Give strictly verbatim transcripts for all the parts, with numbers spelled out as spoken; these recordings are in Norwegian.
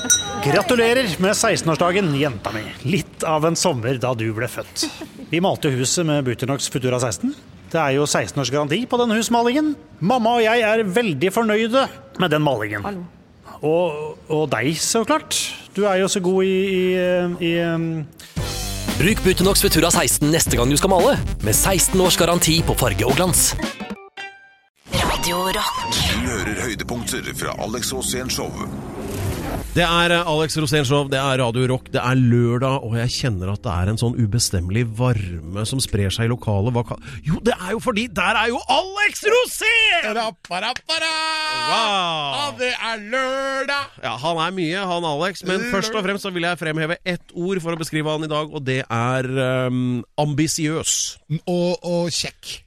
Gratulerer med seksten-årsdagen, jenta mi. Litt av en sommer da du ble født. Vi malte huset med Butonox Futura seksten. Det er jo seksten års garanti på den husmalingen. Mamma og jeg er veldig fornøyde med den malingen. Hallo. Og, og deg, så klart. Du er jo så god i... i, i um... Bruk Butonox Futura seksten neste gang du skal male, med seksten års garanti på farge og glans. Radio Rock. Du hører høydepunkter fra Alex Rosén Show. Det er Alex Rosén Show, det er Radio Rock, det er lørdag, og jeg kjenner at det er en sånn ubestemmelig varme som sprer seg i lokalet. Hva kan... Jo, det er jo fordi der er jo Alex Rosén! Rapparapara! Wow! Ja, det er lørdag! Ja, han er mye, han Alex, men først og fremst så vil jeg fremheve ett ord for å beskrive han i dag, og det er um, ambisiøs. Og, og kjekk.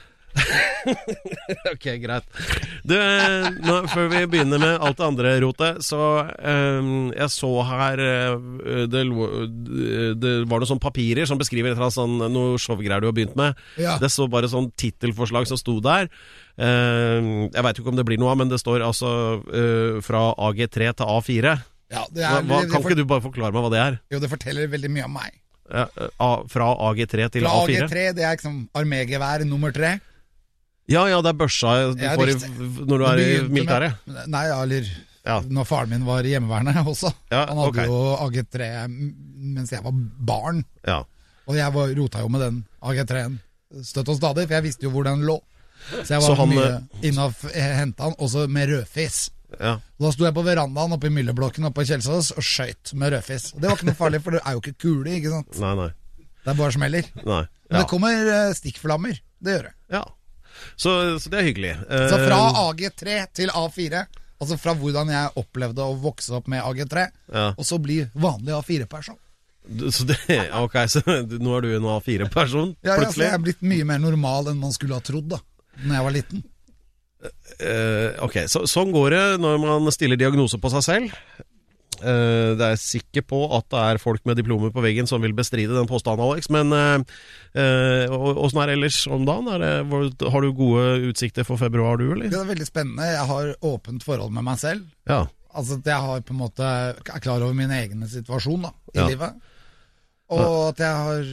Ok, greit. Du, nå, før vi begynner med alt det andre rotet, så um, jeg så her uh, det, det var noen sånne papirer som beskriver et eller annet sånn, noe showgreier du har begynt med. Ja. Det så bare sånn titelforslag som sto der. Uh, jeg vet jo ikke om det blir noe av, men det står altså uh, fra A G tre til A fire. Ja, det er, hva, hva, det, det kan for... ikke du bare forklare meg hva det er? Jo, det forteller veldig mye om meg. Ja, A, fra A G tre til fra A fire? A G tre, det er liksom armégevær nummer tre. Ja, ja, det er børsa du ja, får i, når du er i militæret. Nei, eller ja. Når faren min var i hjemmeværende også. Ja, Han hadde okay. jo A G tre mens jeg var barn. Ja. Og jeg var, rota jo med den A G tre-en støtt og stadig, for jeg visste jo hvor den lå. Så jeg var Så han, mye innaf, hentet han, også med rødfis. Ja. Da sto jeg på verandaen oppe i Myllerblokken oppe på Kjelsås og skjøt med rødfis. Og det var ikke noe farlig, for det er jo ikke kule, ikke sant? Nei, nei. Det er bare smeller. Nei. Ja. Men det kommer uh, stikkflammer, det gjør det. Ja. Så, så det er hyggelig. Så fra A G tre til A fire, altså fra hvordan jeg opplevde å vokse opp med A G tre, ja. Og så bli vanlig A fire-person. Så det, ok, så nå er du en A fire-person, ja, ja, så plutselig? jeg er blitt mye mer normal enn man skulle ha trodd da, når jeg var liten. Uh, ok, så, sånn går det når man stiller diagnose på seg selv. Uh, det er sikker på at det er folk med diplomer på veggen som vil bestride den påstanden, Alex, men uh, uh, hvordan er det ellers om dagen? Er det, har du gode utsikter for februar, du, eller? Det er veldig spennende. Jeg har åpent forhold med meg selv. Ja. Altså at jeg har på en måte er klar over min egen situasjon da, i ja. livet. Og ja. At jeg har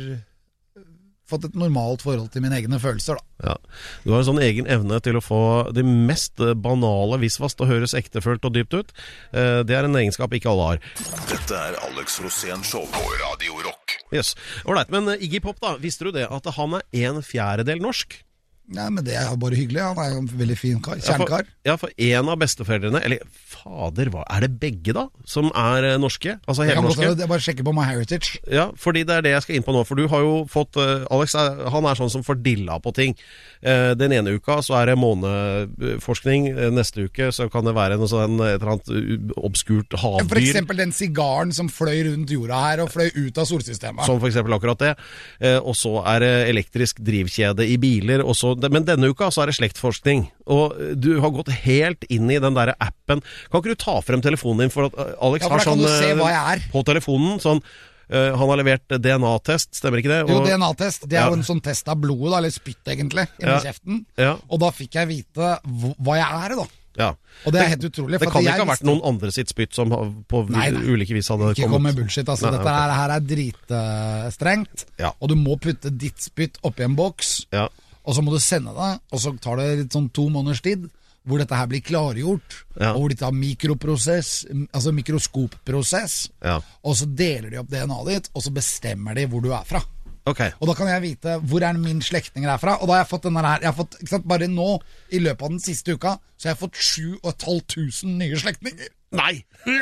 fått et normalt forhold til mine egne følelser da. Ja. Du har en sånn egen evne til å få det mest banale visvast til å høres ektefølt og dypt ut. Det er en egenskap ikke alle har. Dette er Alex Rosén Show på Radio Rock. Yes. Alright, men Iggy Pop da, visste du det at han er en fjerdedel norsk? Nei, men det er bare hyggelig. Han er jo en veldig fin kar, kjernkar. Ja, for, ja, for en av besteforeldrene, eller fader, hva, er det begge da, som er uh, norske? Altså hele norske? Jeg bare sjekker på My Heritage. Ja, fordi det er det jeg skal inn på nå, for du har jo fått, uh, Alex, er, han er sånn som får dilla på ting. Uh, den ene uka så er det måneforskning, uh, neste uke så kan det være noe sånn, et eller annet obskurt havdyr. For eksempel den sigaren som fløy rundt jorda her, og fløy ut av solsystemet. Som for eksempel akkurat det. Uh, og så er det elektrisk drivkjede i biler, og så men denne uka så er det slektforskning, og du har gått helt inn i den der appen. Kan ikke du ta frem telefonen din, for at Alex ja, for har sånn se hva jeg er. På telefonen, sånn, uh, han har levert D N A-test, stemmer ikke det? Og, jo, D N A-test, det er ja. jo en sånn test av blodet, da, eller spytt egentlig, inni ja. kjeften. Ja. Og da fikk jeg vite hva jeg er, da. Ja. Og det er helt utrolig. Det kan ikke ha vært noen andre sitt spytt som på nei, nei. ulike vis hadde ikke kommet. Ikke kom med bullshit, altså. Nei, Dette okay. her er dritstrengt, uh, ja. Og du må putte ditt spytt oppi en boks. Ja. Og så må du sende det, og så tar det litt sånn to måneders tid, hvor dette her blir klargjort, ja. Og hvor de tar mikroprosess, altså mikroskopprosess, ja. Og så deler de opp D N A-et ditt, og så bestemmer de hvor du er fra. Okay. Og da kan jeg vite hvor er min slektninger er fra, og da har jeg fått denne her, jeg har fått, ikke sant, bare nå, i løpet av den siste uka, så har jeg fått sju og et halvt tusen nye slektninger. Nei!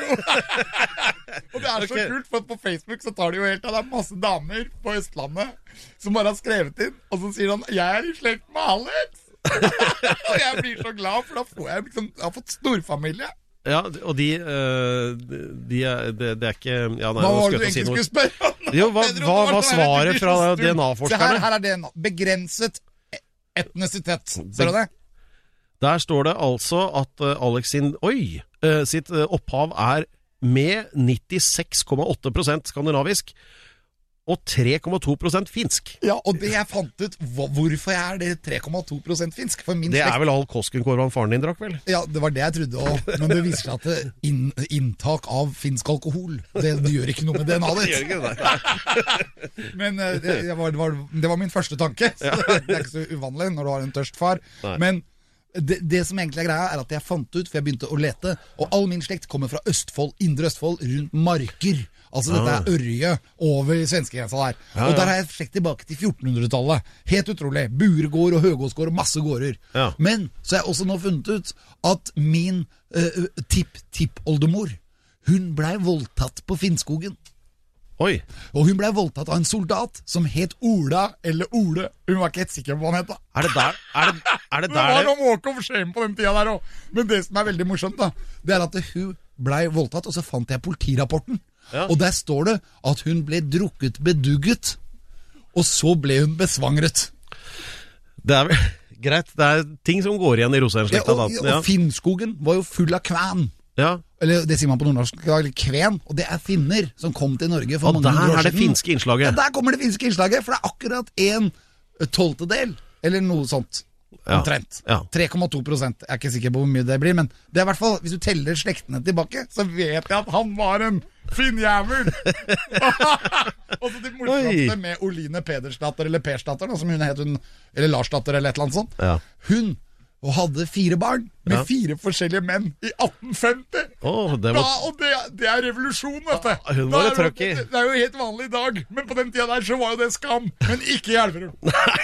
Og det er så okay. kult, for på Facebook så tar de jo helt av, det er masse damer på Østlandet som bare har skrevet inn, og så sier han, jeg er i slekt med Alex. Og jeg blir så glad, for da får jeg liksom, jeg har fått storfamilie. Ja, og de, uh, de er, det, det er ikke ja, nei, hva var det du egentlig skulle spørre om? Jo, hva, hva var svaret fra D N A-forskerne? Her, her er D N A, begrenset etnisitet, ser du det? Der står det altså at uh, Alex sin, oi, uh, sitt uh, opphav er med nittiseks komma åtte prosent skandinavisk, og tre komma to prosent finsk. Ja, og det jeg fant ut, hva, hvorfor jeg er det tre komma to prosent finsk. For min det slekt, er vel all Koskenkorvan faren din drakk, vel? Ja, det var det jeg trodde også. Men det viser seg at det inn, inntak av finsk alkohol, det, det gjør ikke noe med D N A-et. Det gjør ikke det. Men uh, det, det, var, det, var, det var min første tanke. Så det er ikke så uvanlig når du har en tørst far. Nei. Men det, det som egentlig er greia, er at jeg fant ut, for jeg begynte å lete, og all min slekt kommer fra Østfold, Indre Østfold, rundt Marker. Altså dette er Ørje over svenskegrensa der. Ja, ja. Og der har jeg slekt tilbake til fjortenhundretallet. Helt utrolig. Buregård og Høgåsgård og masse gårder. Ja. Men så har jeg også nå funnet ut at min uh, tipp-tipp-oldemor, hun ble voldtatt på Finnskogen. Oi. Og hun ble voldtatt av en soldat som het Ola eller Ole. Hun var ikke helt sikker på hva han het da. Er det der? Er det, er det, der det var noe walk of shame på den tida der også. Men det som er veldig morsomt da, det er at hun ble voldtatt, og så fant jeg politirapporten. Ja. Og der står det at hun ble drukket bedugget, og så ble hun besvangret. Det er vel greit, det er ting som går igjen i Rosheim-slekta. Ja, og, og ja. Finnskogen var jo full av kven. Ja. Eller det sier man på nordnorsk, kven. Og det er finner som kom til Norge for og mange år siden. Og der er det finske innslaget. Ja, der kommer det finske innslaget, for det er akkurat en tolvtedel, eller noe sånt. Omtrent. Ja. Ja. tre komma to prosent. Jeg er ikke sikker på hvor mye det blir, men det er i hvert fall, hvis du teller slektene tilbake, så vet jeg at han var en finnjævel. Og så det morsomste med Oline Pedersdatter, eller Persdatter, som hun het, hun, eller Larsdatter, eller et eller annet sånt. Ja. Hun og hadde fire barn med ja. fire forskjellige menn i atten femti. Oh, det var... da, og det, det er revolusjon, vet du. Ah, hun var det trøkk i. Det, det er jo helt vanlig i dag, men på den tida der så var jo det skam. Men ikke i Elverum.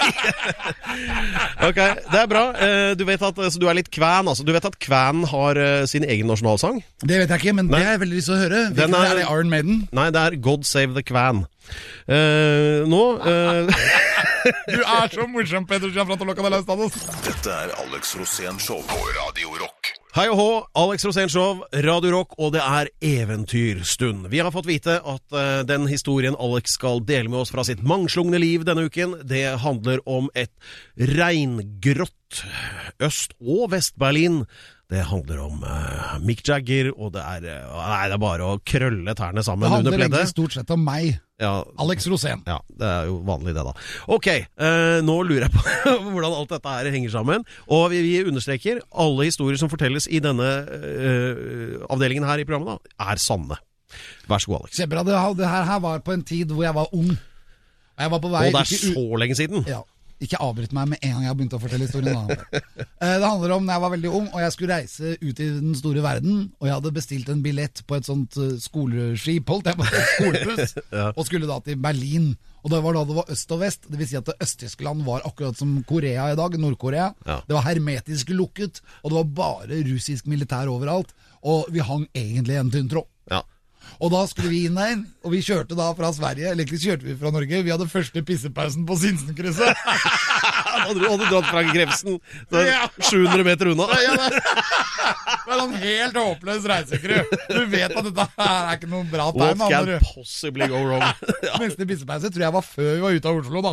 Ok, det er bra. Du vet at så du er litt kven, altså. Du vet at kven har sin egen nasjonalsang? Det vet jeg ikke, men nei. Det er jeg veldig lyst til å høre. Den er, er det Iron Maiden? Nei, det er God Save the Kven. Uh, nå uh... Du er så morsom, Petter Gianfranto. Dette er Alex Rosén Show på Radio Rock. Hei og hå, Alex Rosén Show, Radio Rock, og det er eventyrstund. Vi har fått vite at uh, den historien Alex skal dele med oss fra sitt mangslungne liv denne uken, det handler om et reingrått Øst- og Vest-Berlin. Det handler om uh, Mick Jagger, og det er, uh, nei, det er bare å krølle tærne sammen under pleddet. Det handler egentlig stort sett om meg, ja, Alex Rosén. Ja, det er jo vanlig det da. Ok, uh, nå lurer jeg på hvordan alt dette her henger sammen. Og vi, vi understreker, alle historier som fortelles i denne uh, avdelingen her i programmet da, er sanne. Vær så god, Alex. Kjempebra, det, det her, her var på en tid hvor jeg var ung. Jeg var på vei... Og det er så lenge siden? Ja. Ikke avbryt meg med en gang jeg har begynt å fortelle historien. Det handler om når jeg var veldig ung, og jeg skulle reise ut i den store verden, og jeg hadde bestilt en billett på et sånt skoleskip, holdt jeg på et skolebuss, ja. Og skulle da til Berlin. Og det var da det var øst og vest, det vil si at Øst-Tyskland var akkurat som Korea i dag, Nord-Korea. Ja. Det var hermetisk lukket, og det var bare russisk militær overalt, og vi hang egentlig en tynn tråd. Ja. Og da skulle vi inn der, og vi kjørte da fra Sverige, eller ikke kjørte vi fra Norge, vi hadde første pissepausen på Sinsenkrysset. Hadde du hadde dratt fra Grevsen, ja. sju hundre meter unna. Ja, det, det er en helt håpløs reisekry. Du vet at dette er ikke noen bra tegn. What can possibly go wrong? Ja. Neste pissepause tror jeg var før vi var ute av Oslo da.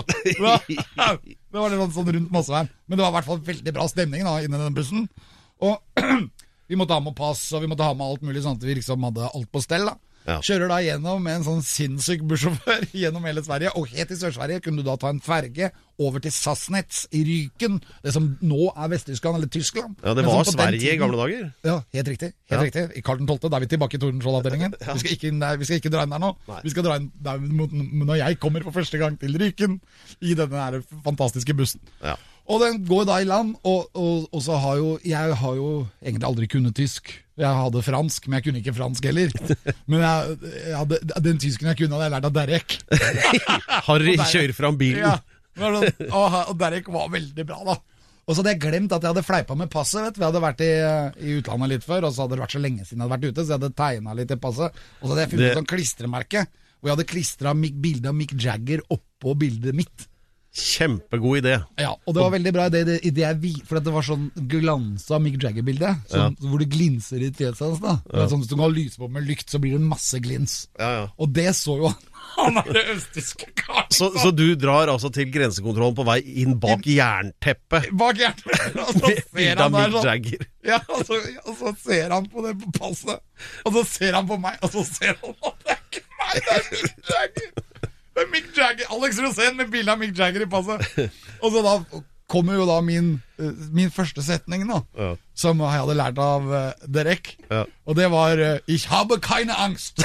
Det var litt sånn rundt Mossevern. Men det var i hvert fall veldig bra stemning da, inne i den bussen. Og vi måtte ha med pass, og vi måtte ha med alt mulig, sånn at vi liksom hadde alt på stell da. Ja. Kjører da gjennom med en sånn sinnssyk bussjåfør gjennom hele Sverige, og helt i Sør-Sverige kunne du da ta en ferge over til Sassnitz i Ryken, det som nå er Vest-Tyskland eller Tyskland. Ja, det var Sverige tiden, i gamle dager. Ja, helt riktig, helt ja. riktig. I Karl den tolvte, da er vi tilbake i Tordenskjold-avdelingen. Ja. Vi skal ikke inn der, vi skal ikke dra inn der nå. Nei. Vi skal dra inn der når jeg kommer for første gang til Ryken i denne her fantastiske bussen. Ja. Og den går da i land, og, og, og så har jo, jeg har jo egentlig aldri kunnet tysk. Jeg hadde fransk, men jeg kunne ikke fransk heller. Men jeg, jeg hadde, den tysken jeg kunne, hadde jeg lært av Derek. Harry kjører fram bilen. Ja, og, og Derek var veldig bra da. Og så hadde jeg glemt at jeg hadde fleipa med passet, vet. Vi hadde vært i, i utlandet litt før, og så hadde det vært så lenge siden jeg hadde vært ute, så jeg hadde tegnet litt i passet. Og så hadde jeg funnet et sånn klistremerke, hvor jeg hadde klistret bildet av Mick Jagger oppå bildet mitt. Kjempegod idé. Ja, og det var veldig bra idé, det, det jeg, for det var sånn glansa Mick Jagger-bilde, sånn, ja. Hvor det glinser i fjeset hans da. Ja. Sånn, hvis du kan lyse på med lykt, så blir det masse glins. Ja, ja. Og det så jo han er det østtyske karen. Så, så du drar altså til grensekontrollen på vei inn bak jernteppet? Bak jernteppet, og så ser han der sånn. Jagger. Ja, og så, og så ser han på det på passet, og så ser han på meg, og så ser han at det er ikke meg, det er Mick Jagger. med Mick Jagger, Alex Rosén med bildet av Mick Jagger i passet. Og så da kommer jo da min, min første setning da, ja. Som jeg hadde lært av uh, Derek. Ja. Og det var uh, Ich habe keine Angst.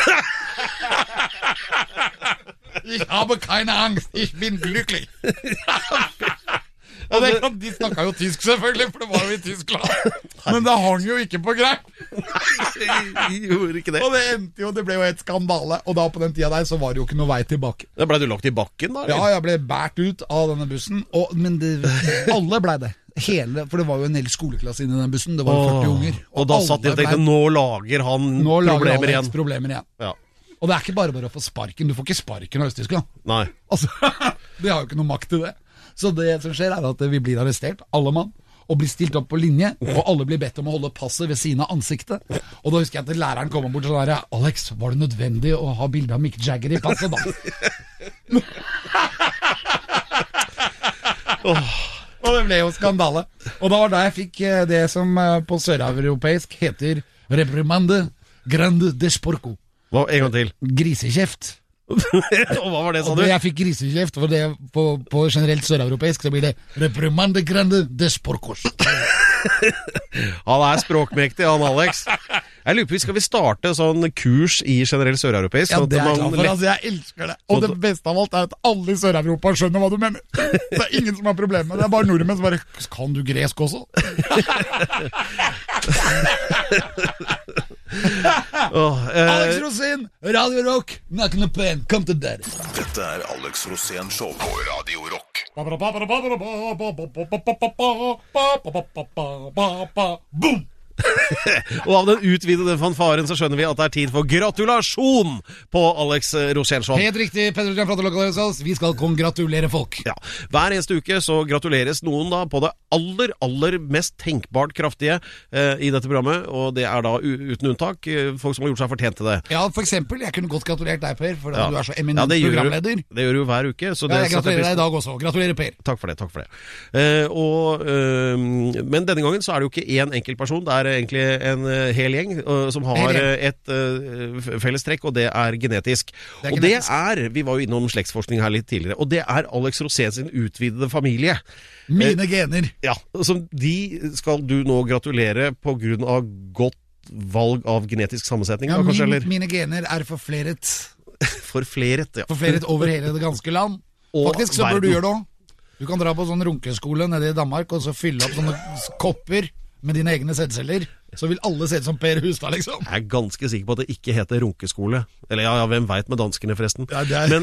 Ich habe keine Angst. Ich bin glücklich. Og det, de snakket jo tysk selvfølgelig, for det var jo i Tyskland. Men det hang jo ikke på greip. De gjorde ikke det. Og det endte jo, det ble jo et skandale. Og da på den tida der så var det jo ikke noe vei tilbake. Da ble du lagt i bakken da? Eller? Ja, jeg ble bært ut av denne bussen. Og, men det, alle ble det. Hele, for det var jo en hel skoleklasse inn i den bussen. Det var jo førti unger. Og, og da satt de og tenkte, nå lager han nå problemer lager igjen. problemer igjen. Ja. Og det er ikke bare bare å få sparken. Du får ikke sparken av Øst-Tyskland. Nei. Altså, det har jo ikke noe makt til det. Så det som skjer er at vi blir arrestert, alle mann, og blir stilt opp på linje, og alle blir bedt om å holde passet ved siden av ansiktet. Og da husker jeg at læreren kom bort og sa der, Alex, var det nødvendig å ha bildet av Mick Jagger i passet da? Og det ble jo skandale. Og da var da jeg fikk det som på søreuropeisk heter reprimande grande desporco. Hva, en gang til? Grisekjeft. Og hva var det, sa du? Jeg fikk grisekjeft, for det på, på generelt søreuropeisk så blir det reprimande grande desporcos. Han er språkmektig, han Alex. Jeg lurer på, skal vi starte sånn kurs i generell søreuropeisk? Ja, det er klart for, altså, jeg elsker det. Og det beste av alt er at alle i Sør-Europa skjønner hva du mener. Det er ingen som har problemer med det. Det er bare nordmenn som bare, kan du gresk også? oh, eh. Alex Rosén, Radio Rock, Nakken og Pen, kom til der. Dette er Alex Rosén Show på Radio Rock. Boom! Og av den utvidede fanfaren så skjønner vi at det er tid for gratulasjon på Alex Rosén Show. Helt riktig, Pedro Gianfranto. Vi skal kongratulere folk. Ja, hver eneste uke så gratuleres noen da på det aller, aller mest tenkbart kraftige eh, i dette programmet, og det er da uten unntak eh, folk som har gjort seg fortjent til det. Ja, for eksempel, jeg kunne godt gratulert deg, Per, for ja. du er så eminent ja, programleder. Det gjør du hver uke. Så det ja, jeg gratulerer deg i dag også. Gratulerer, Per. Takk for det, takk for det. Eh, og, eh, men denne gangen så er det jo ikke en enkelt person, det er egentlig en uh, hel gjeng uh, som har uh, et uh, felles trekk, og det er genetisk. Det er og genetisk. det er, vi var jo innom slektsforskning her litt tidligere, og det er Alex Rosén sin utvidede familie. Mine uh, gener. Ja, som de skal du nå gratulere på grunn av godt valg av genetisk sammensetning. Ja, da, kanskje, min, mine gener er forfleret. Forfleret, ja. Forfleret over hele det ganske land. Og faktisk så bør du gjøre det også. Du kan dra på sånn runkeskole nede i Danmark, og så fylle opp sånne kopper med dine egne sædceller, så vil alle se ut som Per Hustad, liksom. Jeg er ganske sikker på at det ikke heter runkeskole. Eller ja, ja hvem vet med danskene forresten. Ja, det er... Men,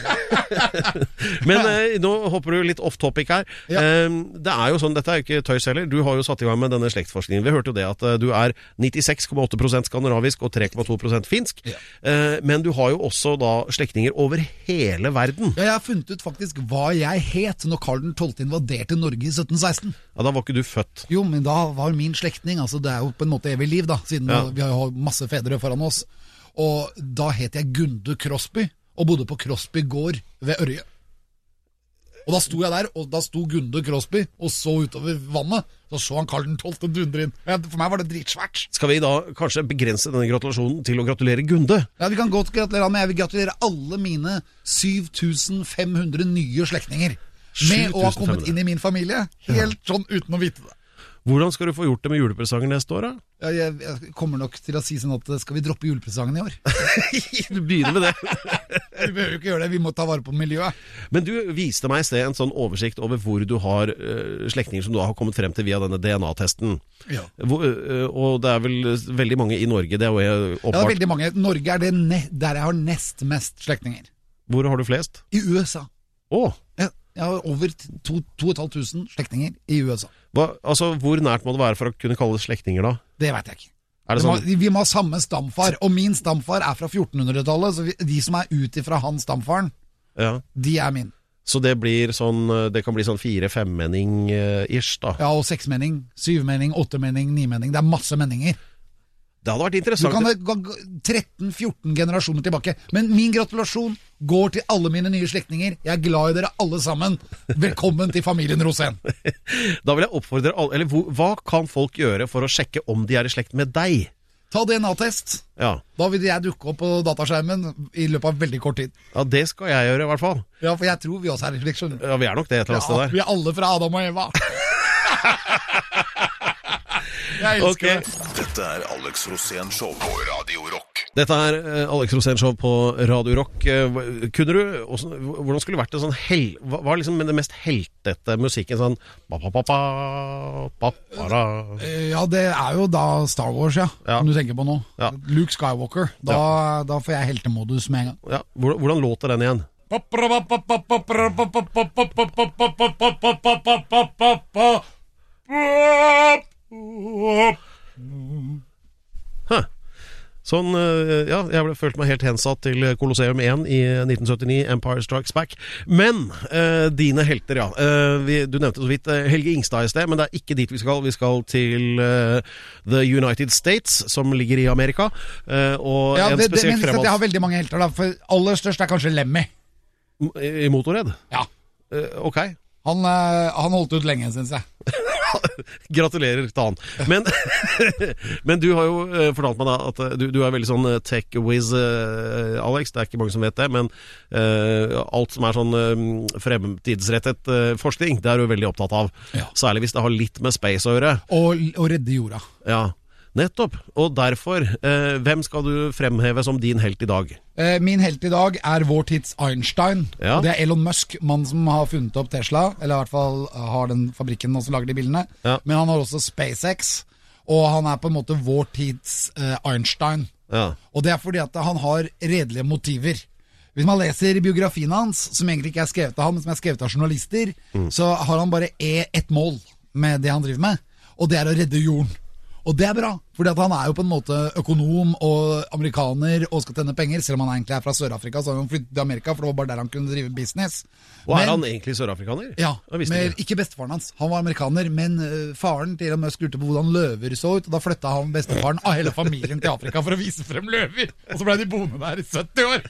men eh, nå hopper du litt off-topic her. Ja. Eh, det er jo sånn, dette er jo ikke tøys heller. Du har jo satt i gang med denne slektsforskningen. Vi hørte jo det at uh, du er nittiseks komma åtte prosent skandinavisk og tre komma to prosent finsk. Ja. Eh, men du har jo også da slektninger over hele verden. Ja, jeg har funnet ut faktisk hva jeg het når Karl den tolvte invaderte Norge i sytten seksten. Ja, da var ikke du født. Jo, men da var min slektning, altså det er jo på en måte evig liv da, siden ja. vi har jo masse fedre foran oss. Og da het jeg Gunde Crosby, og bodde på Crosby gård ved Ørje. Og da sto jeg der, og da sto Gunde Crosby og så utover vannet. Så så han Karl den tolvte dundre inn. For meg var det dritsvært. Skal vi da kanskje begrense denne gratulasjonen til å gratulere Gunde? Ja, vi kan godt gratulere han, men jeg vil gratulere alle mine syv tusen fem hundre nye slektninger med å ha kommet inn i min familie, helt ja. sånn uten å vite det. Hvordan skal du få gjort det med julepresanger neste år da? Ja, jeg, jeg kommer nok til å si sånn at skal vi droppe julepresangen i år? Du begynner med det. Vi behøver jo ikke gjøre det, vi må ta vare på miljøet. Men du viste meg i sted en sånn oversikt over hvor du har uh, slektninger som du har kommet frem til via denne D N A-testen. Ja. Hvor, uh, og det er vel veldig mange i Norge, det er jo oppvart. Ja, det er veldig mange. Norge er det ne- der jeg har nest mest slektninger. Hvor har du flest? I U S A. Åh! Oh. Ja. Jeg har over to og et halvt tusen slektninger i U S A. Hva, altså, hvor nært må det være for å kunne kalle det slektninger da? Det vet jeg ikke. Er det vi, sånn? må, vi må ha samme stamfar, og min stamfar er fra fjortenhundretallet, så vi, de som er ute fra hans stamfaren, ja. de er min. Så det blir sånn, det kan bli sånn fire-femmenning-ish da? Ja, og seksmenning, syvmenning, åttemenning, nimenning, det er masse menninger. Det hadde vært interessant. Du kan gå tretten fjorten generasjoner tilbake. Men min gratulasjon går til alle mine nye slektninger. Jeg er glad i dere alle sammen. Velkommen til familien Rosén. Da vil jeg oppfordre alle, eller hva kan folk gjøre for å sjekke om de er i slekt med deg? Ta D N A-test. Ja. Da vil jeg dukke opp på dataskjermen i løpet av veldig kort tid. Ja, det skal jeg gjøre i hvert fall. Ja, for jeg tror vi også er slik, skjønner du. Ja, vi er nok det et eller annet sted Ja, der. vi er alle fra Adam og Eva. Jeg elsker Ok. det. Dette er Alex Rosén Show på Radio Rock. Dette er eh, Alex Rosén Show på Radio Rock. Eh, hva- Kunne du, også, hvordan skulle det vært det sånn hel, hva var liksom det mest heltete musikken sånn ba, ba, ba, ba, ba, ba, da. Eh, Ja, det er jo da Star Wars, ja, Ja. som du tenker på nå. Ja. Luke Skywalker. Da, da får jeg heltemodus med en gang. Ja, hvordan, hvordan låter den igjen? Huh. Sånn, eh, ja, jeg ble følt meg helt hensatt til Colosseum én i nitten syttini, Empire Strikes Back. Men, eh, dine helter, ja. Eh, vi, du nevnte så vidt eh, Helge Ingstad i sted, men det er ikke dit vi skal. Vi skal til eh, The United States, som ligger i Amerika. Eh, og Ja, en det, det, spesielt men jeg fremholdt har veldig mange helter da. For aller størst er kanskje Lemmy. i, i Motorhead. Ja. Eh, ok. Han, eh, han holdt ut lenge, synes jeg. Gratulerer til han. Men, men du har jo eh, fortalt meg da at eh, du, du er veldig sånn eh, tech-whiz, eh, Alex. Det er ikke mange som vet det, men eh, alt som er sånn eh, fremtidsrettet eh, forskning, det er du veldig opptatt av. Ja. Særlig hvis det har litt med space å gjøre. Og, og redde jorda. Ja, nettopp. Og derfor, eh, hvem skal du fremheve som din helt i dag? Eh, Min helt i dag er vår tids Einstein. Ja. Og det er Elon Musk, mannen som har funnet opp Tesla. Eller i hvert fall har den fabrikken og så lager de bildene. Ja. Men han har også SpaceX. Og han er på en måte vår tids eh, Einstein. Ja. Og det er fordi at han har redelige motiver. Hvis man leser biografien hans, som egentlig ikke er skrevet av han, men som er skrevet av journalister, så har han bare e- ett mål med det han driver med, og det er å redde jorden. Og det er bra, fordi at han er jo på en måte økonom og amerikaner og skal tjene penger, selv om han egentlig er fra Sør-Afrika, så har han flyttet til Amerika, for det var bare der han kunne drive business. Og er Men- han egentlig sørafrikaner? Ja, Jeg visste men ikke. ikke bestefaren hans. Han var amerikaner, men uh, faren til Elon Musk lurte på hvordan løver så ut, og da flytta han bestefaren av hele familien til Afrika for å vise frem løver. Og så ble de boende der i sytti år.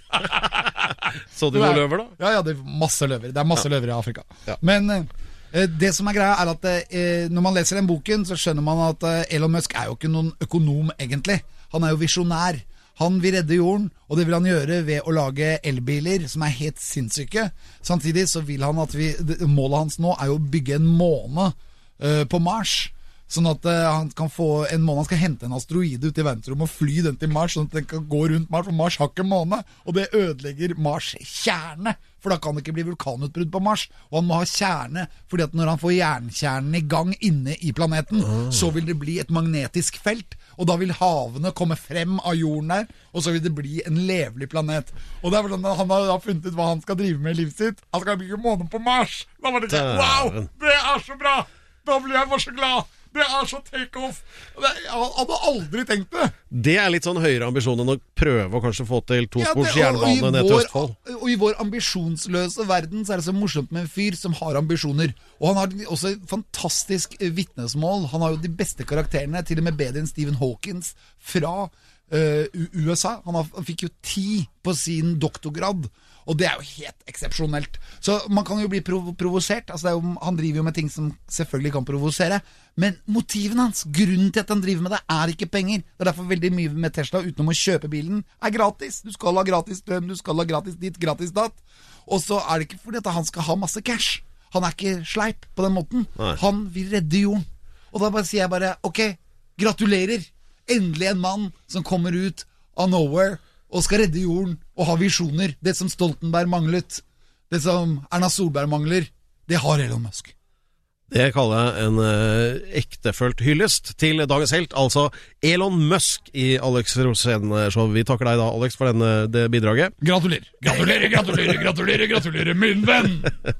Så du noen løver da? Ja, ja, det er masse løver. Det er masse løver i Afrika. Ja. Men eh, det som er greia er at eh, når man leser den boken, så skjønner man at eh, Elon Musk er jo ikke noen økonom egentlig. Han er jo visjonær. Han vil redde jorden, og det vil han gjøre ved å lage elbiler som er helt sinnssyke. Samtidig så vil han at vi, målet hans nå er jo å bygge en måne eh, på Mars. Sånn at uh, han kan få en måne, han skal hente en asteroide ut i verdensrommet og fly den til Mars, sånn at den kan gå rundt Mars, for Mars har ikke måne, og det ødelegger Mars kjerne, for da kan det ikke bli vulkanutbrudd på Mars, og han må ha kjerne, fordi at når han får jernkjernen i gang inne i planeten, oh. så vil det bli et magnetisk felt, og da vil havene komme frem av jorden der, og så vil det bli en levelig planet. Og det er hvordan han har funnet ut hva han skal drive med i livet sitt. Han skal bygge månen på Mars. Da var det sånn, wow, det er så bra! Da blir jeg bare så glad! Det er så take-off! Jeg hadde aldri tenkt det! Det er litt sånn høyere ambisjon enn å prøve å kanskje få til tospors Ja, det- og- og i jernbane ned til vår- Østfold. Og i vår ambisjonsløse verden så er det så morsomt med en fyr som har ambisjoner. Og han har også et fantastisk eh, vitnesmål. Han har jo de beste karakterene, til og med bedre enn Stephen Hawkins, fra eh, U- USA. Han, har, han fikk jo ti på sin doktorgrad. Og det er jo helt eksepsjonelt. Så man kan jo bli prov provosert. Altså det er jo, han driver jo med ting som selvfølgelig kan provosere. Men motivene hans, grunnen til at han driver med det, er ikke penger. Det er derfor veldig mye med Tesla, utenom å kjøpe bilen, er gratis. Du skal ha gratis strøm, du skal ha gratis ditt, gratis datt. Og så er det ikke fordi at han skal ha masse cash. Han er ikke sleip på den måten. Nei. Han vil redde jorden. Og da bare sier jeg bare, ok, gratulerer. Endelig en mann som kommer ut av nowhere og skal redde jorden og ha visjoner. Det som Stoltenberg manglet, det som Erna Solberg mangler, det har Elon Musk. Det kaller jeg en uh, ektefølt hyllest til dagens helt, altså Elon Musk i Alex Rosén Show. Vi takker deg da, Alex, for denne, det bidraget. Gratulerer, gratulerer, gratulerer, gratulerer, gratulerer, min venn!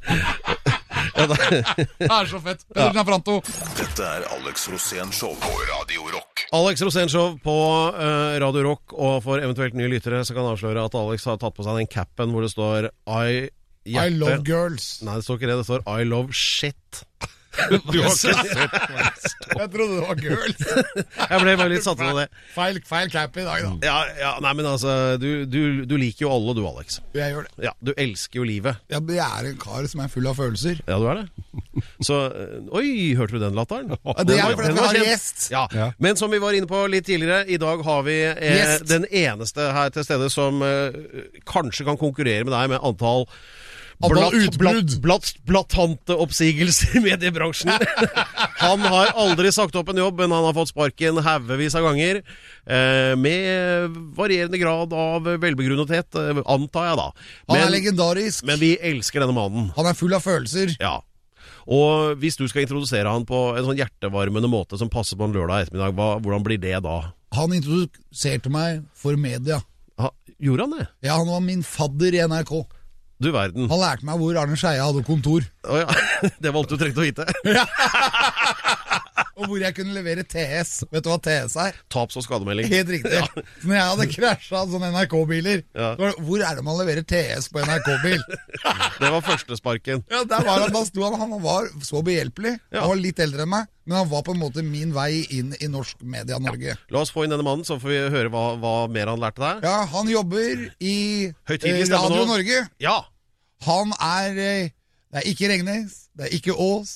Ja, da, Det er så fett. Pedro Franto. Dette er Alex Rosén Show på Radio Rock. Alex Rosén Show på uh, Radio Rock, og for eventuelt nye lyttere så kan jeg avsløre at Alex har tatt på seg den cappen hvor det står I, I love girls. Nei, det står ikke det, det står I love shit. Du har ikke sett Jeg trodde det var girls. Jeg ble bare litt satt av det. Feil, feil cap i dag, da. Ja, ja, nei, men altså, du, du, du liker jo alle, du, Alex. Jeg gjør det. Ja, du elsker jo livet. Jeg er en kar som er full av følelser. Ja, du er det. Så, oi, hørte du den latteren? Det er fordi vi har kjent. gjest. Ja. ja, men som vi var inne på litt tidligere, i dag har vi eh, den eneste her til stede som eh, kanskje kan konkurrere med deg med antall Blatt, blatt, blatt, blattante oppsigelser i mediebransjen. Han har aldri sagt opp en jobb, men han har fått sparken haugevis av ganger, eh, med varierende grad av velbegrunnethet, eh, antar jeg da. Men, han er legendarisk. Men vi elsker denne mannen. Han er full av følelser. Ja. Og hvis du skal introdusere han på en sånn hjertevarmende måte som passer på en lørdag ettermiddag, hva, hvordan blir det da? Han introduserte meg for media. Ha, gjorde han det? Ja, han var min fadder i N R K. Du verden. Han lærte meg hvor Arne Scheie hadde kontor. Å ja, det var alt du trengte å vite. Ja. Og hvor jeg kunne levere T S. Vet du hva T S er? Taps- og skademelding. Helt riktig. Ja. Så når jeg hadde krasjet sånne N R K-biler, ja. Hvor er det man leverer T S på N R K-bil? Det var første sparken. Ja, der var han, da sto han, han var så behjelpelig. Ja. Han var litt eldre enn meg, men han var på en måte min vei inn i norsk media-Norge. Ja. La oss få inn denne mannen, så får vi høre hva, hva mer han lærte deg. Ja, han jobber i eh, Radio Norge. Ja. Han er eh, det er ikke Regnes, det er ikke Ås.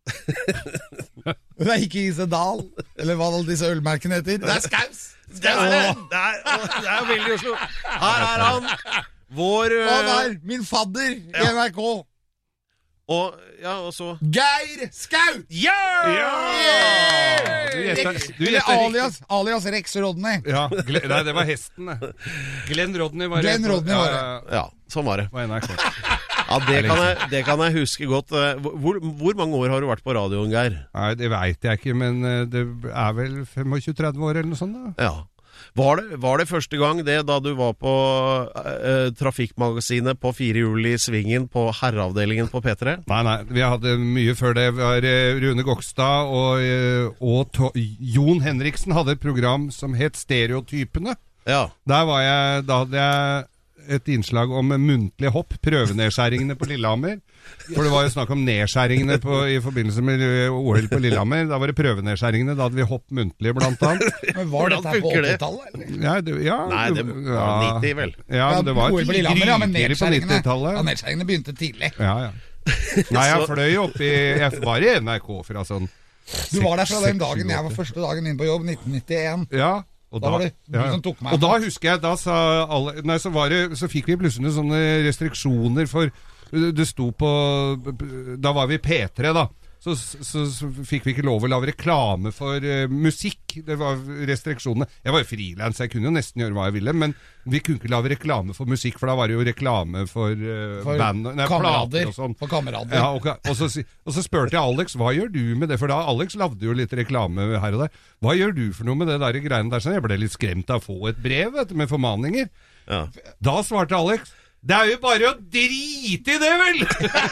Det er ikke Isedal, eller hva alle disse ølmerkene heter. Det er Skaus! Det er, det er, det er veldig Oslo. Her er han, vår uh... Han er min fadder i ja. N R K. Og, ja, og så Geir Skau! Ja! Ja! Yeah! Du gjetter, du gjetter alias, alias Rex Rodney. Ja, nei, det var hesten. Glenn Rodney var Glenn det. Rodney var det. Ja, sånn var det. Var N R K. Ja, det kan, jeg, det kan jeg huske godt. Hvor, hvor mange år har du vært på radioen, Geir? Nei, det vet jeg ikke, men det er vel tjuefem til tretti år eller noe sånt da. Ja. Var det, var det første gang det da du var på eh, Trafikkmagasinet på fire hjul i svingen på herreavdelingen på P tre? Nei, nei, vi hadde mye før det. Det var eh, Rune Gokstad og, og to, Jon Henriksen hadde et program som het Stereotypene. Ja. Der var jeg, da hadde jeg et innslag om muntlig hopp, prøvenedskjæringene på Lillehammer. For det var jo snakk om nedskjæringene på, i forbindelse med O L på Lillehammer. Da var det prøvenedskjæringene, da hadde vi hopp muntlig blant annet. Men var dette her på åttitallet? Ja, det, ja, Nei, det var ja, nitti vel. Ja, men det var O L på Lillehammer, ja, men tidligere på nittitallet. Ja, nedskjæringene begynte tidlig. Ja, ja. Nei, jeg fløy opp i, jeg var i N R K fra sånn Du var der fra den dagen jeg var første dagen inn på jobb, nitten nittien. Ja. Og da, da var det du ja. som tok meg. Og da husker jeg, da sa alle, nei, så, var det, så fikk vi plutselig sånne restriksjoner, for det sto på, da var vi P tre da, så, så, så fikk vi ikke lov å lave reklame for uh, musikk, det var restriksjonene. Jeg var jo frilans, jeg kunne jo nesten gjøre hva jeg ville, men vi kunne ikke lave reklame for musikk, for da var det jo reklame for, uh, for band, nei, kamerader, og sånn. For kamerader. Ja, og, og, så, og så spurte jeg Alex, hva gjør du med det? For da Alex lavde jo litt reklame her og der. Hva gjør du for noe med det der greiene der? Så jeg ble litt skremt av å få et brev, vet du, med formaninger. Ja. Da svarte Alex, det er jo bare å drite i det, vel!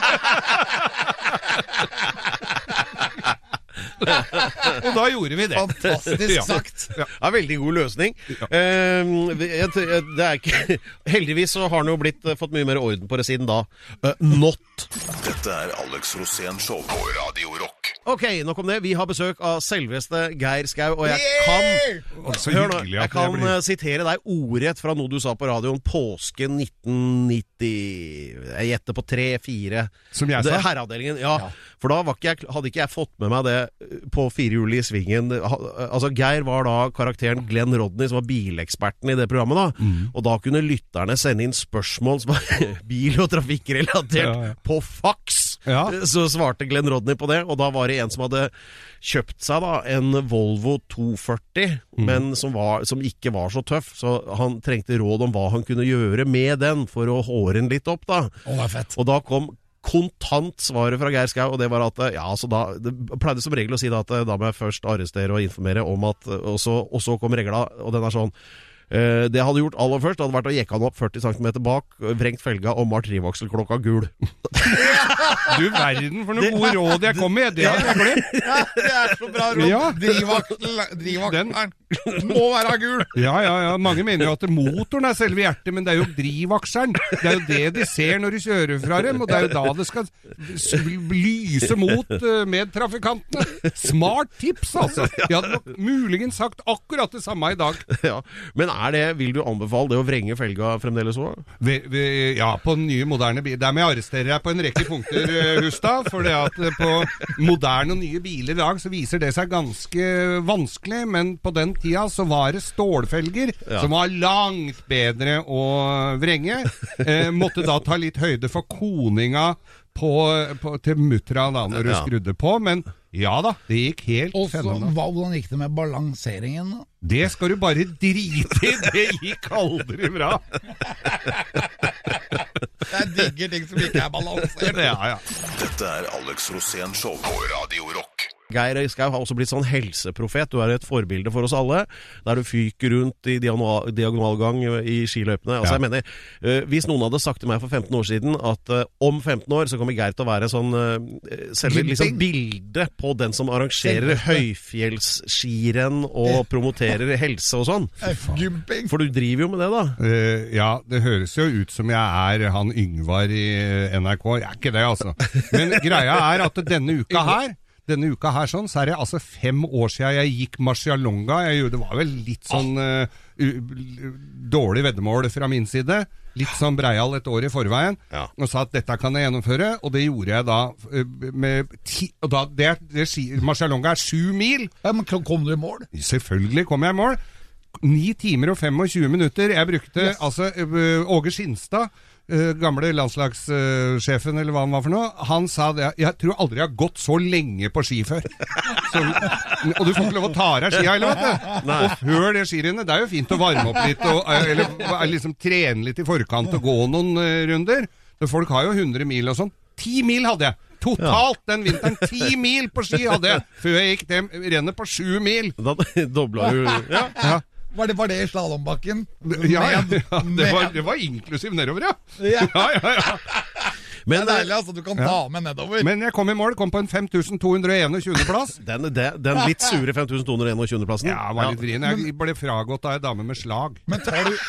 Og da gjorde vi det. Fantastisk sagt. Ja, ja, veldig god løsning. Ja. Uh, det er ikke, heldigvis så har han jo blitt, uh, fått mye mer orden på det siden da. Uh, not. Dette er Alex Rosén Show på Radio Rock. Ok, nok om det. Vi har besøk av selveste Geir Skau, og jeg kan, hør nå, jeg kan uh, sitere deg ordrett fra noe du sa på radioen påsken nitten nitti. Jeg gjetter på tre fire. Som jeg sa? Herreavdelingen, ja. ja. For da var ikke jeg, hadde ikke jeg fått med meg det på fire hjul i svingen. Altså Geir var da karakteren Glenn Rodney, som var bileksperten i det programmet da. Mm. Og da kunne lytterne sende inn spørsmål som var bil- og trafikkrelatert ja, ja. På fax. Ja. Så svarte Glenn Rodney på det, og da var det en som hadde kjøpt seg da en Volvo to førti, mm. men som, var, som ikke var så tøff, så han trengte råd om hva han kunne gjøre med den for å håre den litt opp da. Å, det er fett. Og da kom kontant svaret fra Geir Skau, og det var at ja, så da, det pleide som regel å si da at da må jeg først arrestere og informere om at, og så, og så kom regla, og den er sånn, Uh, det hadde gjort aller først, det hadde vært å jekke han opp førti centimeter bak, vrengt felga og malt drivakselklokka gul. Du verden for noen gode råd jeg kom med, det har jeg glemt. Ja, det er så bra råd. Ja. Drivakselen må være gul. Ja, ja, ja. Mange mener jo at motoren er selve hjertet, men det er jo drivakselen. Det er jo det de ser når de kjører fra dem, og det er jo da det skal lyse mot uh, medtrafikantene. Smart tips, altså. Jeg hadde nok muligens sagt akkurat det samme i dag. Ja, men er det, vil du anbefale det å vrenge felga fremdeles også? Vi, vi, ja, på nye moderne biler. Der må jeg arrestere deg på en rekke punkter, Hustad, for det at på moderne og nye biler i dag så viser det seg ganske vanskelig, men på den tida så var det stålfelger ja. som var langt bedre å vrenge. Eh, måtte da ta litt høyde for koninga på, på, til muttra da når du ja. skrudde på, men ja da, det gikk helt fenomenalt. Og hvordan gikk det med balanseringen da? Det skal du bare drite i, det gikk aldri bra. Jeg digger ting som ikke er balansert. Ja, ja. Dette er Alex Rosén Show på Radio Rock. Geir Skau har også blitt sånn helseprofet. Du er et forbilde for oss alle, der du fyker rundt i diagonal, diagonalgang i skiløpene. Altså, ja. jeg mener, uh, hvis noen hadde sagt til meg for femten år siden at uh, om femten år så kommer Geir til å være sånn uh, selve liksom, bilde på den som arrangerer høyfjellsskirenn og promoterer helse og sånn. For du driver jo med det da. Uh, ja, det høres jo ut som jeg er han Yngvar i N R K. Jeg er ikke det, altså. Men greia er at denne uka her Denne uka her sånn, så er det altså fem år siden jeg gikk Marcialonga. Jeg gjorde, det var vel litt sånn uh, uh, dårlig veddemål fra min side. Litt sånn breial et år i forveien. Ja. Og sa at dette kan jeg gjennomføre, og det gjorde jeg da uh, med ti... Og da, det, det, Marcialonga er sju mil. Ja, men kom du i mål? Selvfølgelig kom jeg i mål. Ni timer og tjuefem minutter. Jeg brukte, yes. altså, uh, Åge Skinstad, Uh, gamle landslagssjefen, uh, eller hva han var for noe, han sa det, jeg tror aldri jeg har gått så lenge på ski før. Så, og du får ikke lov å ta deg skia, eller vet du? Og før det skirennet, det er jo fint å varme opp litt, og, uh, eller liksom trene litt i forkant og gå noen uh, runder. For folk har jo hundre mil og sånn. Ti mil hadde jeg! Totalt den vinteren, ti mil på ski hadde jeg, før jeg gikk dem rennet på sju mil. Da dobla du, ja. ja. Var det, var det i slalombakken? Ja, ja, ja det, var, det var inklusiv nedover, ja. Ja, ja, ja, ja. Men det er deilig, altså, du kan ja. ta med nedover. Men jeg kom i mål, kom på en fem tusen to hundre og enogtjue plass. Den, den, den litt sure fem tusen to hundre og enogtjue plassen. Ja, var litt vrien. Jeg ble fragått av en dame med slag. Men tar du...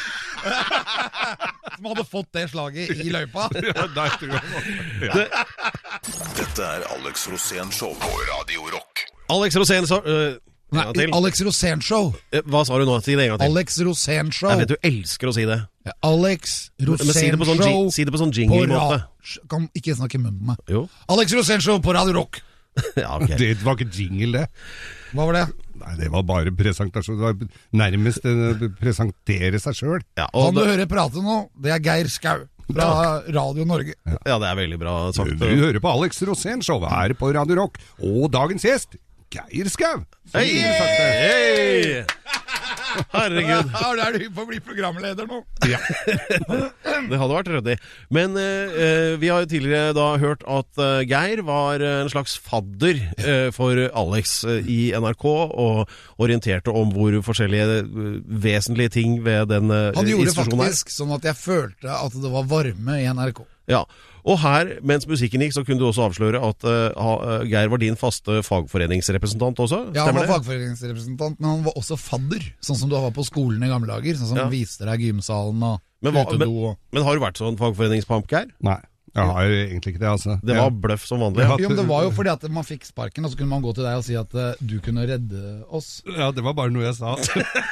Som hadde fått det slaget i løypa? Ja, der tror jeg. Ja. Det... Dette er Alex Rosén Show på Radio Rock. Alex Rosén Show... Uh... Nei, Alex Rosén Show. Hva sa du nå? Si det en gang til. Alex Rosén Show. Jeg vet du elsker å si det. Ja, Alex Rosén si det sånn, Show. Si det på sånn jingle-måte. Kan ikke snakke munnen på meg. Jo. Alex Rosén Show på Radio Rock. Ja, okay. Det var ikke jingle, det. Hva var det? Nei, det var bare presentasjon. Det var nærmest å presentere seg selv. Ja, kan du da... høre prate nå? Det er Geir Skau fra Radio Norge. Ja, ja det er veldig bra sagt. Du, du hører på Alex Rosén Show her på Radio Rock. Og dagens gjest Geir Skau. Hei! Hei! Herregud. Ja, da er du på å bli programleder nå. Ja. Det hadde vært røddig. Men uh, vi har jo tidligere da hørt at uh, Geir var en slags fadder uh, for Alex uh, i N R K, og orienterte om hvor forskjellige uh, vesentlige ting ved den uh, Han gjorde faktisk sånn at jeg følte at det var varme i N R K. Ja, og her, mens musikken gikk, så kunne du også avsløre at uh, Geir var din faste fagforeningsrepresentant også. Ja, han var det? fagforeningsrepresentant, men han var også fadder, sånn som du var på skolen i gamle dager, sånn som ja. viste deg gymsalen og men, hva, men, men har du vært sånn fagforeningspamp, Geir? Nei. Jeg har egentlig ikke det, altså. Det var bløff som vanlig. Ja, men det var jo fordi at man fikk sparken, og så kunne man gå til deg og si at uh, du kunne redde oss. Ja, det var bare noe jeg sa.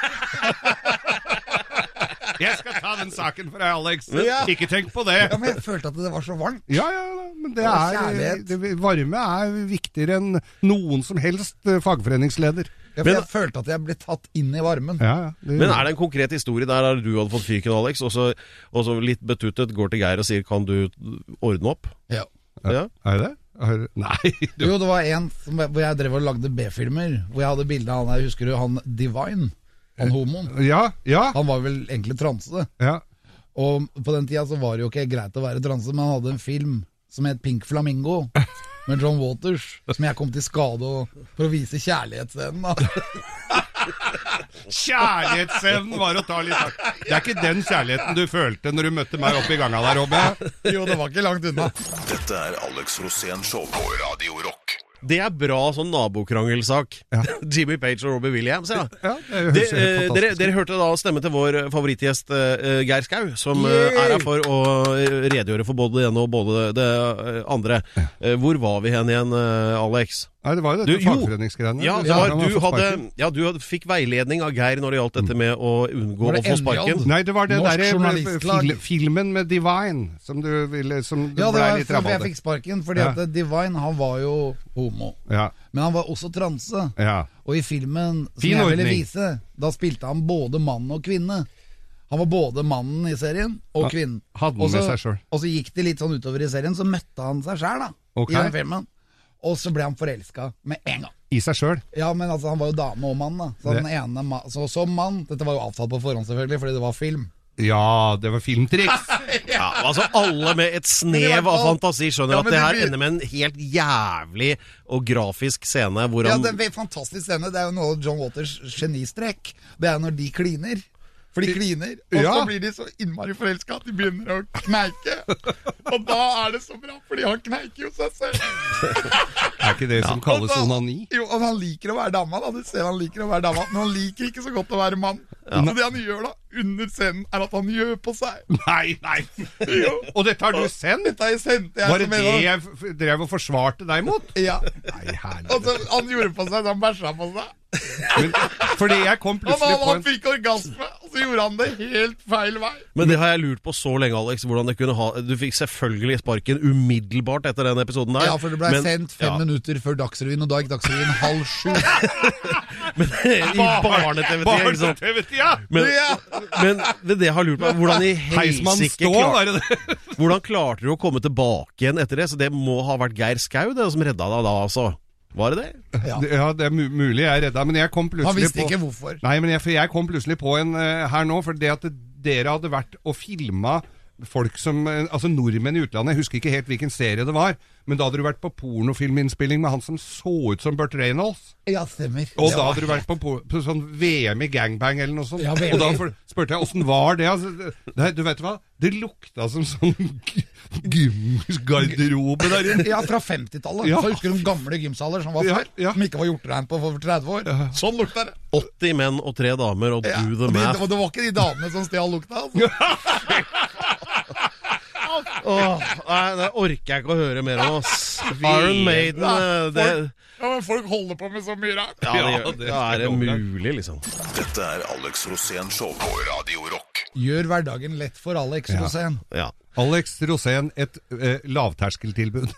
Jeg skal ta den saken for deg, Alex. Ja. Ikke tenk på det. Ja, men jeg følte at det var så varmt. Ja, ja, men det er, det varme er viktigere enn noen som helst fagforeningsleder. Ja, for men, jeg følte at jeg ble tatt inn i varmen. Ja, ja, det, men er det en konkret historie der, der du hadde fått fyken, Alex, og så, og så litt betuttet går til Geir og sier, kan du ordne opp? Ja. Ja. Er det? Er, nei. Du. Jo, det var en som, hvor jeg drev og lagde B-filmer, hvor jeg hadde bildet av han der, husker du, han Divine? Han homoen. Ja, ja. Han var vel egentlig transe. Ja. Og på den tida så var det jo ikke greit å være transe, men han hadde en film som het Pink Flamingo med John Waters, som jeg kom til skade for å vise kjærlighetsscenen. Kjærlighetsscenen var å ta litt hardt. Det er ikke den kjærligheten du følte når du møtte meg oppe i gangen der, Robbe. Jo, det var ikke langt unna. Dette er Alex Rosén Show på Radio Rock. Det er bra sånn nabokrangelsak. Ja. Jimmy Page og Robbie Williams, ja. ja det det, eh, dere, dere hørte da stemme til vår favorittgjest uh, Geir Skau, som uh, er her for å redegjøre for både det ene og både det uh, andre. Uh, hvor var vi hen igjen, uh, Alex? Nei, det var jo dette fagforeningsgreiene. Ja, det var, du, hadde, ja, du hadde, fikk veiledning av Geir når det gjaldt dette med å unngå å få sparken. Nei, det var det der fil, filmen med Divine som du ville som Ja, det var derfor jeg fikk sparken, fordi ja. at Divine, han var jo homo. Ja. Men han var også transe. Ja. Og i filmen som fin jeg ville ordning. vise, da spilte han både mann og kvinne. Han var både mannen i serien og ja, kvinnen. Hadde han med seg selv. Og så gikk det litt sånn utover i serien, så møtte han seg selv da, okay. i den filmen. Og så ble han forelsket med en gang. I seg selv? Ja, men altså, han var jo dame og mann da. Så, den ene ma så som mann, dette var jo avtalt på forhånd selvfølgelig, fordi det var film. Ja, det var filmtriks. ja, altså alle med et snev av fantasi skjønner ja, at det her det blir... ender med en helt jævlig og grafisk scene hvor han... Ja, det er en fantastisk scene. Det er jo noe av John Waters genistrek. Det er når de kliner. For de kliner, og ja. så blir de så innmari forelsket at de begynner å kneike. Og da er det så bra, fordi han kneiker jo seg selv. Er ikke det som ja. kalles så, onani? Jo, og han liker å være dama, da. Du ser han liker å være dama, men han liker ikke så godt å være mann. Ja. Så det han gjør da, under scenen, er at han gjør på seg. Nei, nei. Og dette har du sendt? Dette har jeg sendt. Jeg Var det det jeg drev og forsvarte deg mot? Ja. Nei, herlig. Og så han gjorde på seg, så han bæsja på seg. Men, fordi jeg kom plutselig han, på en... Han fikk orgasme, og så gjorde han det helt feil vei. Men det har jeg lurt på så lenge, Alex, hvordan det kunne ha... Du fikk selvfølgelig sparken umiddelbart etter den episoden der. Ja, for det ble men, sendt fem ja. minutter før Dagsrevyen, og da gikk Dagsrevyen halv sju. Men i barne-T V-tida, ja. Men, men det jeg har lurt på, hvordan i helsike klart, hvordan klarte du å komme tilbake igjen etter det? Så det må ha vært Geir Skau det som redda deg da, altså. Var det det? Ja, det, ja, det er mulig jeg er redda, men jeg kom plutselig på... Han visste ikke hvorfor. Nei, men jeg, for jeg kom plutselig på en uh, her nå, for det at dere hadde vært og filmet folk som, uh, altså nordmenn i utlandet, jeg husker ikke helt hvilken serie det var, men da hadde du vært på pornofilminnspilling med han som så ut som Burt Reynolds. Ja, stemmer. Og da hadde du vært på, på, på sånn V M i gangbang eller noe sånt. Ja, og da spurte jeg, hvordan var det? Altså, det? Du vet hva? Det lukta som sånn gymgarderobe der inne. Ja, fra femtitallet. Ja. Så husker du gamle gymsaler som var før, ja, ja. som ikke var gjort regn på for tretti år. Ja. Sånn lukta det. åtti menn og tre damer og ja. do the math. Og det var ikke de damene som stjal lukta, altså. Åh, nei, det orker jeg ikke å høre mer om oss. Iron Maiden ja, det... Ja, men folk holder på med så mye rart. Ja, det, ja, det, det er det mulig, liksom. Dette er Alex Rosén Show på Radio Rock. Gjør hverdagen lett for Alex ja. Rosén. Ja. Alex Rosén, et eh, lavterskeltilbud.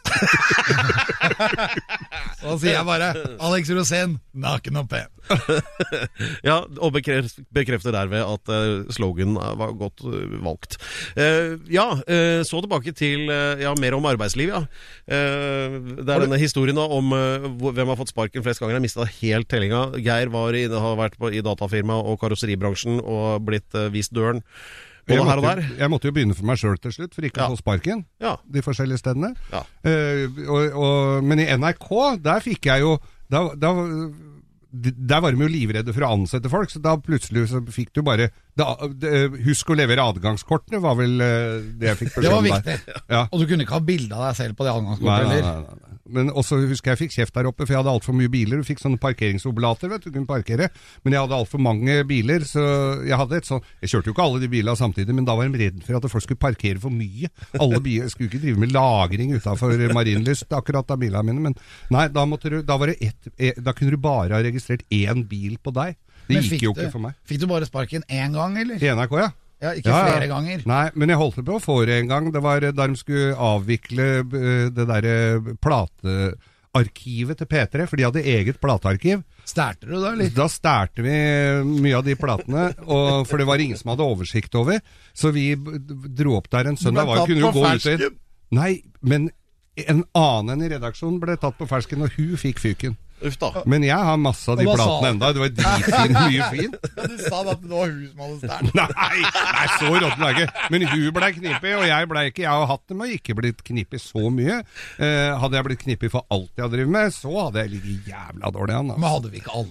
Så sier jeg bare Alex Rosén, naken og pen. Ja, og bekreft, bekrefter derved at uh, slogan var godt uh, valgt. Uh, ja, uh, så tilbake til uh, ja, mer om arbeidsliv, ja. Uh, det er denne historien da, om uh, hvem har fått sparken flest ganger. Jeg mistet helt tellinga. Geir var i, har vært på, i datafirma og karosseribransjen og blitt uh, vist døren. Jeg måtte, jo, jeg måtte jo begynne for meg selv til slutt, for ikke ja. å få sparken ja. de forskjellige stedene. Ja. Uh, og, og, men i N R K, der fikk jeg jo, da, da, der var de jo livredde for å ansette folk, så da plutselig så fikk du bare, da, husk å levere adgangskortene, var vel uh, det jeg fikk beskjed om der. Det var viktig, ja. Og du kunne ikke ha bildet av deg selv på de adgangskortene, eller? Nei, nei, nei, nei. Men også husker jeg fikk kjeft der oppe, for jeg hadde alt for mye biler. Du fikk sånne parkeringsoblater, vet du, du kunne parkere. Men jeg hadde alt for mange biler, så jeg hadde et sånn... Jeg kjørte jo ikke alle de bilene samtidig, men da var de redd for at folk skulle parkere for mye. Alle biler skulle ikke drive med lagring utenfor Marienlyst, akkurat av bilene mine. Men nei, da, måtte du, da, var det ett, da kunne du bare ha registrert én bil på deg. Det men gikk jo ikke for meg. Fikk du bare sparken én gang, eller? I N R K, ja. Ja, ikke ja, flere ganger. Nei, men jeg holdt på å få det en gang. Det var da de skulle avvikle det der platearkivet til P tre, for de hadde eget platearkiv. Stærte du da, eller? Da stærte vi mye av de platene, og, for det var ingen som hadde oversikt over. Så vi dro opp der en søndag. Du ble tatt kunne på fersken? Nei, men en annen enn i redaksjonen ble tatt på fersken, og hun fikk fyken. Uff da. Men jeg har masse av de platene enda. Det var dritfint, mye fint. Ja, du sa at det var hun som hadde stært. Nei, nei, så rått ble ikke. Men hun ble knippig, og jeg ble ikke. Jeg har hatt dem og ikke blitt knippig så mye. Eh, hadde jeg blitt knippig for alt jeg har drevet med, så hadde jeg ligget jævla dårlig an. Altså. Men hadde vi ikke alle det?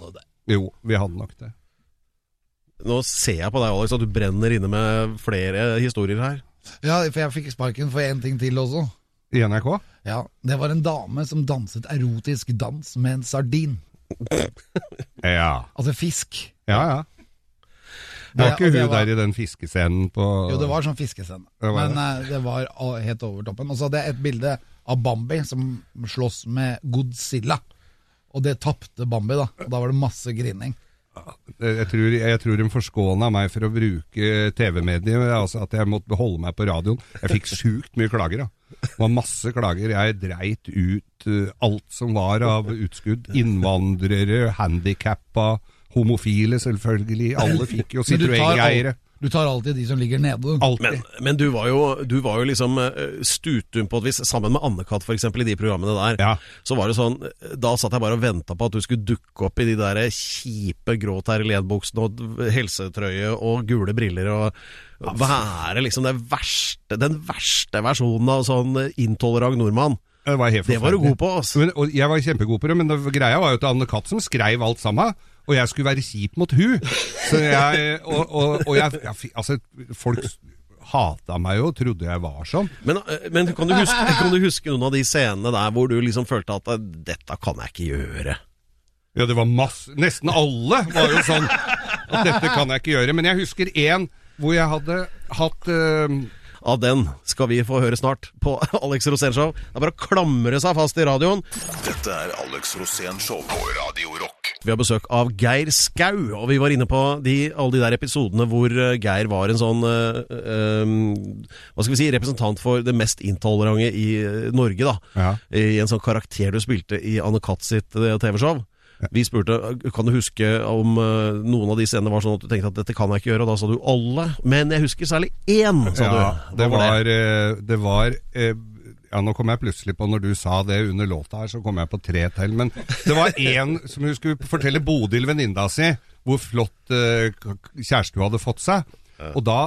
Jo, vi hadde nok det. Nå ser jeg på deg, Alex, at du brenner inne med flere historier her. Ja, for jeg fikk sparken for en ting til også. I N R K? Ja, det var en dame som danset erotisk dans med en sardin. Ja. Altså fisk. Ja, ja. Det var ikke det, hun var, der i den fiskescenen på... Jo, det var sånn fiskescene. Det var Men det. det var helt over toppen. Og så hadde jeg et bilde av Bambi som slåss med Godzilla. Og det tappte Bambi da. Og da var det masse grining. Jeg tror, jeg tror de forskånet meg for å bruke T V-mediet, altså at jeg måtte holde meg på radioen. Jeg fikk sykt mye klager da. Det var masse klager. Jeg dreit ut uh, alt som var av utskudd. Innvandrere, handicappa, homofile selvfølgelig. Alle fikk jo Citroën-eiere. Du tar alltid de som ligger nede. Men, men du, var jo, du var jo liksom stutun på et vis, sammen med Anne-Kat for eksempel, i de programmene der. Ja. Så var det sånn, da satt jeg bare og ventet på at du skulle dukke opp i de der kjipe grå terrelenbuksene og helsetrøye og gule briller og være liksom det verste, den verste versjonen av sånn intolerant nordmann. Det var, det var du god på, altså. Men, og jeg var kjempegod på det, men det, greia var jo at Anne-Kat som skrev alt sammen, og jeg skulle være kjip mot hun. Så jeg, og, og, og jeg, jeg, altså, folk hatet meg jo, trodde jeg var sånn. Men, men kan, du huske, kan du huske noen av de scenene der hvor du liksom følte at dette kan jeg ikke gjøre? Ja, det var masse, nesten alle var jo sånn, at dette kan jeg ikke gjøre. Men jeg husker en hvor jeg hadde hatt... Uh, Av den skal vi få høre snart på Alex Rosén Show. Det er bare å klamre seg fast i radioen. Dette er Alex Rosén Show på Radio Rock. Vi har besøk av Geir Skau, og vi var inne på de, alle de der episodene hvor Geir var en sånn uh, um, hva skal vi si, representant for det mest intolerante i Norge da. Ja. I en sånn karakter du spilte i Anne-Kat sitt T V-show. Vi spurte, kan du huske om uh, noen av de scenene var sånn at du tenkte at dette kan jeg ikke gjøre, og da sa du alle, men jeg husker særlig én, sa ja, du. Det var, det? det var ja, nå kom jeg plutselig på, når du sa det under låta her, så kom jeg på tre til, men det var en som hun skulle fortelle Bodil venninna si, hvor flott uh, kjæreste hun hadde fått seg, og da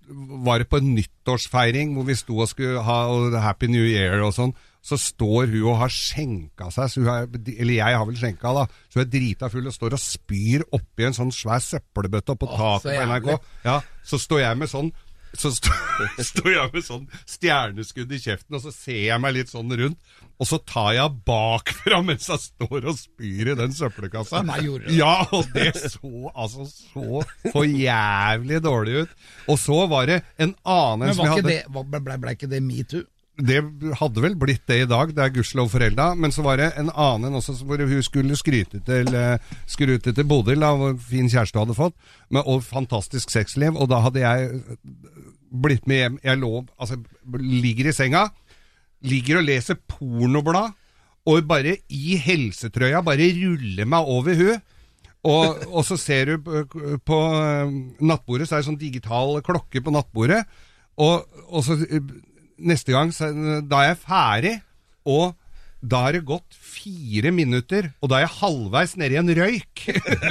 var det på en nyttårsfeiring, hvor vi sto og skulle ha Happy New Year og sånn, så står hun og har skjenka seg, så hun har, eller jeg har vel skjenka da, så hun er drita full og står og spyr oppi en sånn svær søppelbøtte oppå taket på N R K. Ja, så står jeg med sånn, så står, står jeg med sånn stjerneskudd i kjeften, og så ser jeg meg litt sånn rundt, og så tar jeg bakfra mens jeg står og spyr i den søppelkassa. Nei, gjorde det. Ja, og det så, altså, så for jævlig dårlig ut. Og så var det en annen som vi hadde... Men var ikke det, ble, ble ikke det MeToo? Det hadde vel blitt det i dag, det er gudskjelov forelda, men så var det en annen også hvor hun skulle skryte til, skryte til Bodil, da, hvor fin kjæreste hun hadde fått, med, og fantastisk sexliv, og da hadde jeg blitt med hjem, jeg lå, altså, ligger i senga, ligger og leser pornoblad, og bare i helsetrøya, bare ruller meg over hun, og, og så ser du på, på nattbordet, så er det sånn digital klokke på nattbordet, og, og så... Neste gang, da er jeg ferdig, og da er det gått fire minutter, og da er jeg halvveis nede i en røyk.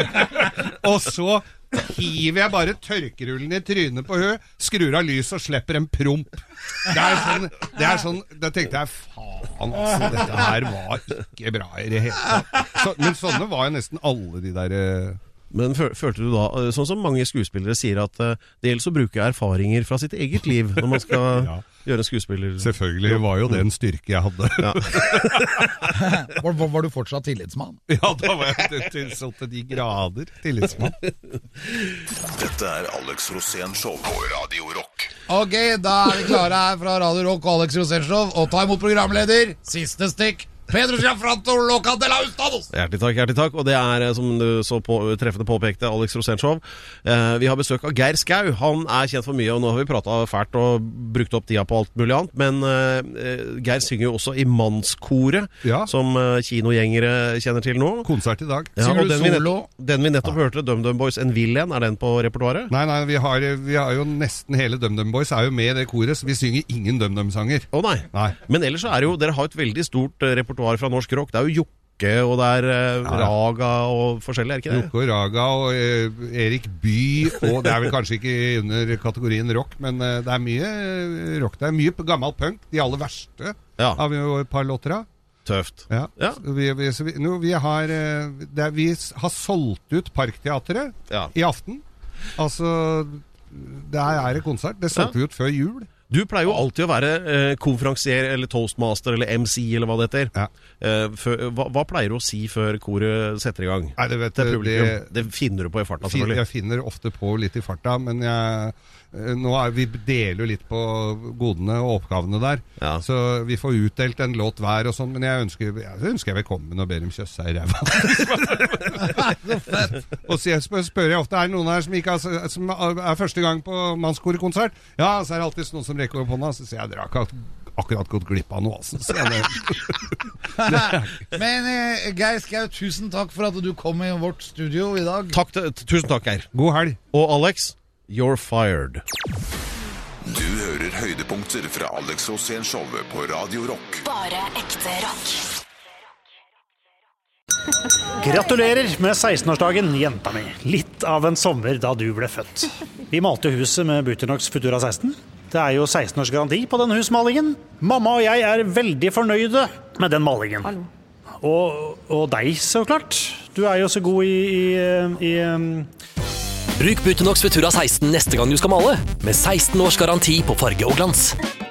Og så hiver jeg bare tørkerullen i trynet på hø, skrur av lys og slipper en promp. Det er sånn, det er sånn, da tenkte jeg, faen, altså, dette her var ikke bra i det hele tatt. Så, men sånne var jo nesten alle de der... Men følte du da, sånn som mange skuespillere sier, at det gjelder å bruke erfaringer fra sitt eget liv når man skal ja. gjøre en skuespiller? Selvfølgelig var jo det en styrke jeg hadde. Ja. var, var, var du fortsatt tillitsmann? Ja, da var jeg til så til de grader tillitsmann. Dette er Alex Rosén Show på Radio Rock. Ok, da er vi klare her fra Radio Rock og Alex Rosén Show, og ta imot programleder, siste stikk, Pedro Gianfranco Loca de la Hustados. Hjertelig takk, hjertelig takk. Og det er, som du så på, treffende påpekte, Alex Rosén Show. Eh, vi har besøk av Geir Skau. Han er kjent for mye, og nå har vi pratet fælt og brukt opp tida på alt mulig annet. Men eh, Geir synger jo også i Mannskoret, ja. som eh, kinogjengere kjenner til nå. Konsert i dag. Ja, og den vi, nett, den vi nettopp ja. hørte, DumDum Boys en Villain, er den på repertoaret? Nei, nei, vi har, vi har jo nesten hele DumDum Boys er jo med i det koret, så vi synger ingen DumDum-sanger. Å nei. nei. Men ellers så er det jo, dere har et veldig stort repertoar fra norsk rock. Det er jo Jokke, og det er uh, ja. Raga og forskjellig, er ikke det? Jokke og Raga og uh, Erik Bye, og det er vel kanskje ikke under kategorien rock, men uh, det er mye rock. Det er mye gammel punk, de aller verste ja. har vi jo et par låter av. Tøft. Ja. Ja. Vi, vi, vi, no, vi, har, det er, vi har solgt ut Parkteatret ja. i aften. Altså, det er en konsert. Det solgte vi ja. ut før jul. Du pleier jo alltid å være eh, konferansier eller toastmaster eller M C eller hva det heter. Ja. Eh, for, hva, hva pleier du å si før koret setter i gang? Nei, det, vet, det, det, det finner du på i farta, selvfølgelig. Jeg finner ofte på litt i farta, men jeg, nå er, vi deler jo litt på godene og oppgavene der. Ja. Så vi får utdelt en låt hver og sånn, men jeg ønsker jeg ønsker jeg velkommen og ber om kjøss her i ræva. Og så spør, spør jeg ofte, er det noen her som, ikke er, som er første gang på Mannskorekonsert? Ja, så er det alltid noen som rekker opp hånda, så sier jeg, dere har ikke akkurat gått glipp av noe, altså. Men eh, Geir Skau, tusen takk for at du kom i vårt studio i dag. Takk, tusen takk, Geir. God helg. Og Alex, you're fired. Du hører høydepunkter fra Alex Rosén-showet på Radio Rock. Bare ekte rock. Gratulerer med sekstenårsdagen, jenta mi. Litt av en sommer da du ble født. Vi malte huset med Buternox Futura seksten. Det er jo seksten års garanti på den husmalingen. Mamma og jeg er veldig fornøyde med den malingen. Og, og deg, så klart. Du er jo så god i... i, i um... Bruk Buternox Futura seksten neste gang du skal male, med seksten års garanti på farge og glans.